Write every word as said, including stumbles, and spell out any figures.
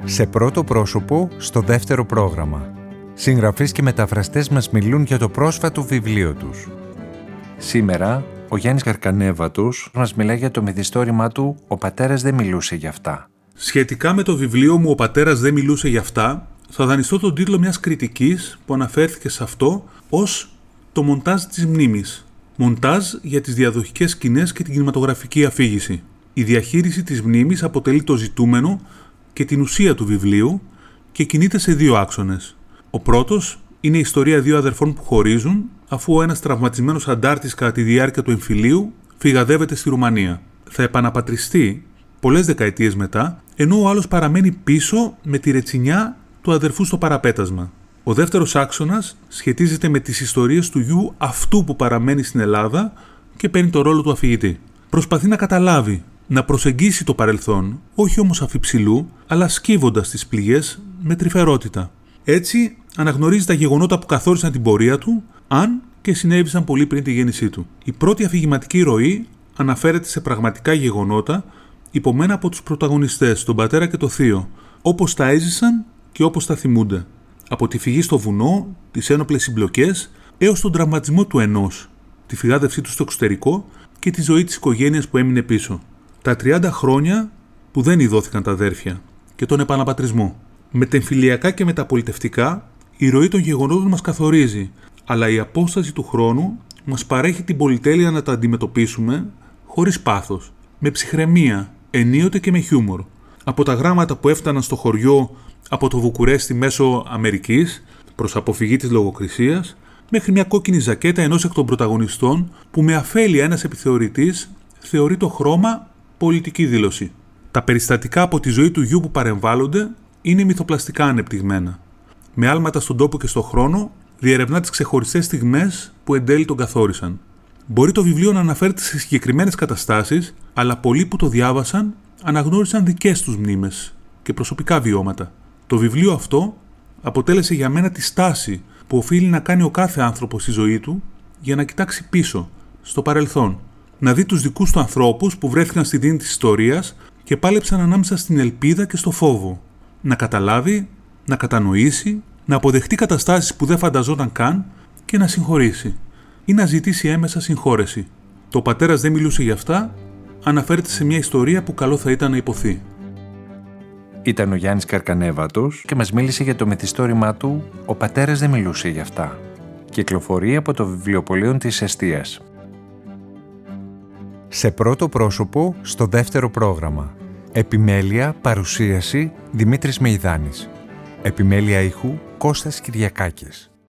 Σε πρώτο πρόσωπο, στο δεύτερο πρόγραμμα. Συγγραφείς και μεταφραστές μας μιλούν για το πρόσφατο βιβλίο τους. Σήμερα, ο Γιάννης Καρκανέβατος μας μιλάει για το μυθιστόρημά του «Ο πατέρας δεν μιλούσε για αυτά». Σχετικά με το βιβλίο μου «Ο πατέρας δεν μιλούσε για αυτά», θα δανειστώ τον τίτλο μιας κριτικής που αναφέρθηκε σε αυτό ως «Το μοντάζ της μνήμης». Μοντάζ για τις διαδοχικές σκηνές και την κινηματογραφική αφήγηση. Η διαχείριση της μνήμης αποτελεί το ζητούμενο και την ουσία του βιβλίου και κινείται σε δύο άξονες. Ο πρώτος είναι η ιστορία δύο αδερφών που χωρίζουν, αφού ο ένας τραυματισμένος αντάρτης κατά τη διάρκεια του εμφυλίου φυγαδεύεται στη Ρουμανία. Θα επαναπατριστεί πολλές δεκαετίες μετά, ενώ ο άλλος παραμένει πίσω με τη ρετσινιά του αδερφού στο παραπέτασμα. Ο δεύτερος άξονας σχετίζεται με τις ιστορίες του γιου αυτού που παραμένει στην Ελλάδα και παίρνει το ρόλο του αφηγητή. Προσπαθεί να καταλάβει, να προσεγγίσει το παρελθόν, όχι όμως αφιψηλού, αλλά σκύβοντας τις πληγές με τρυφερότητα. Έτσι, αναγνωρίζει τα γεγονότα που καθόρισαν την πορεία του, αν και συνέβησαν πολύ πριν τη γέννησή του. Η πρώτη αφηγηματική ροή αναφέρεται σε πραγματικά γεγονότα, υπομένα από τους πρωταγωνιστές, τον πατέρα και το θείο, όπως τα έζησαν και όπως τα θυμούνται. Από τη φυγή στο βουνό, τις ένοπλες συμπλοκές, έως τον τραυματισμό του ενός, τη φυγάδευσή του στο εξωτερικό και τη ζωή της οικογένειας που έμεινε πίσω. Τα τριάντα χρόνια που δεν ειδώθηκαν τα αδέρφια και τον επαναπατρισμό. Μετεμφυλιακά και μεταπολιτευτικά, η ροή των γεγονότων μας καθορίζει, αλλά η απόσταση του χρόνου μας παρέχει την πολυτέλεια να τα αντιμετωπίσουμε χωρίς πάθος, με ψυχραιμία, ενίοτε και με χιούμορ. Από τα γράμματα που έφταναν στο χωριό από το Βουκουρέστι μέσω Αμερικής προς αποφυγή της λογοκρισίας, μέχρι μια κόκκινη ζακέτα ενός εκ των πρωταγωνιστών που με αφέλεια ένας επιθεωρητής θεωρεί το χρώμα πολιτική δήλωση. Τα περιστατικά από τη ζωή του γιου που παρεμβάλλονται είναι μυθοπλαστικά ανεπτυγμένα. Με άλματα στον τόπο και στον χρόνο, διερευνά τις ξεχωριστές στιγμές που εν τέλει τον καθόρισαν. Μπορεί το βιβλίο να αναφέρεται σε συγκεκριμένες καταστάσεις, αλλά πολλοί που το διάβασαν αναγνώρισαν δικές τους μνήμες και προσωπικά βιώματα. Το βιβλίο αυτό αποτέλεσε για μένα τη στάση που οφείλει να κάνει ο κάθε άνθρωπος στη ζωή του για να κοιτάξει πίσω, στο παρελθόν, να δει τους δικούς του ανθρώπους που βρέθηκαν στη δίνη της ιστορίας και πάλεψαν ανάμεσα στην ελπίδα και στο φόβο, να καταλάβει, να κατανοήσει, να αποδεχτεί καταστάσεις που δεν φανταζόταν καν και να συγχωρήσει ή να ζητήσει έμεσα συγχώρεση. Το «Ο πατέρας δεν μιλούσε για αυτά» αναφέρεται σε μια ιστορία που καλό θα ήταν να υποθεί. Ήταν ο Γιάννης Καρκανέβατος και μας μίλησε για το μυθιστόρημά του «Ο πατέρας δεν μιλούσε για αυτά». Κυκλοφορεί από το βιβλιοπωλείο της Εστίας. Σε πρώτο πρόσωπο, στο δεύτερο πρόγραμμα. Επιμέλεια, παρουσίαση, Δημήτρης Μεϊδάνης. Επιμέλεια ήχου, Κώστας Κυριακάκης.